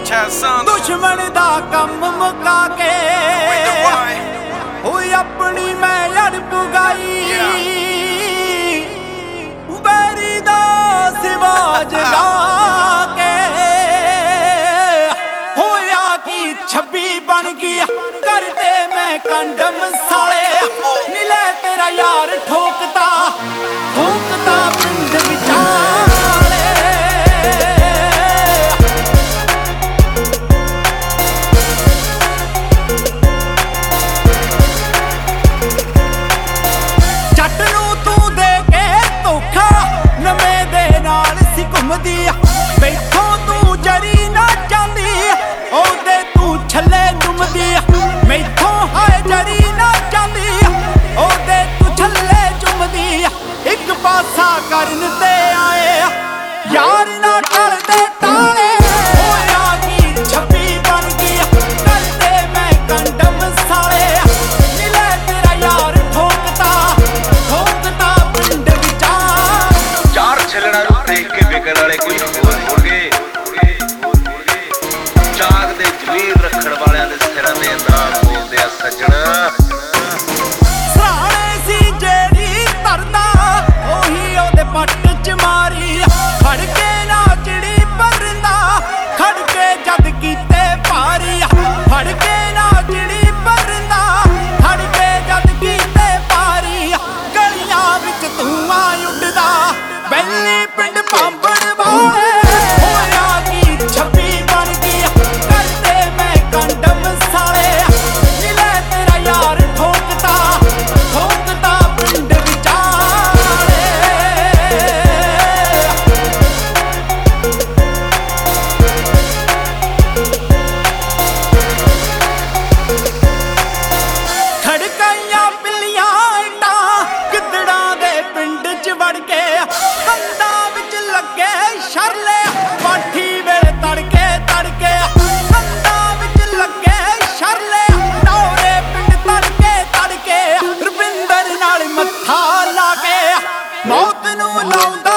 दुश्मन दा कम मुका के ओए अपनी मैं लड़ पुगाई बैरी दा सिवा जगा के होया की 26 बन गया करते मैं कंडम साले नीले तेरा यार ठोकता ठोकता पिंड विचाले जट नू तू दे के धोखा नवे दे नाल सी घुमदी बैठों तू जरी ना चांदी ओदे तू छले चुमदी मैथों हाय जरी ना चांदी ओदे तू छले चुमदी एक पासा करन ते आए यार ना टलदे ताले होया की 26 बन गई करते मैं कंडम साले नीले तेरा यार ठोकता ठोकता पिंड विचार चार छलड़ा नूं देख के विकण वाले कोई होर होणगे जाग दे जमीर रखण वालियां दे सिरां ते नाम बोलदे आ सजणा सराणे सी जेड़ी तरदा ओही ओदे पट च मारी फड़ के ना चिड़ी परदा खड़ के जद कीते भारी फड़ के ना चिड़ी परदा खड़ के जद कीते भारी गलियां विच धुआं उड़दा बैली पिंड पांबड़ वाले होया की 26 बन गई करते मैं कंडम साले नीले तेरा यार ठोकता ठोकता पिंड विचाले खड़काइयां पिल्लियां इटां गिद्दड़ां दे पिंड च वड़ के कंधा विच लगे शरले पाठी वेले तड़के तड़के कंधा विच लगे शरले नौरे पिंड तड़के तड़के रुपिंदर नाल मत्था ला के मौत नूं लाउंदा